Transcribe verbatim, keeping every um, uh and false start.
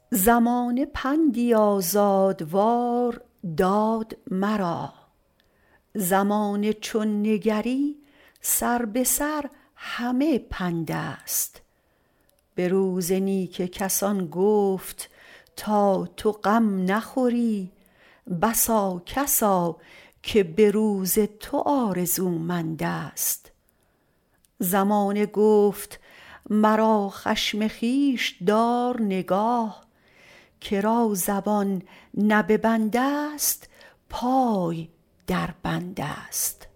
زمانه پندی آزادوار داد مرا، زمانه چون نگری سر به سر همه پند است. به روز نیک کسان گفت تا تو غم نخوری، بسا کسا که به روز تو آرزومند است. زمانه گفت مرا خشم خویش دار نگاه، کرا زبان نه به بند است پای در بند است.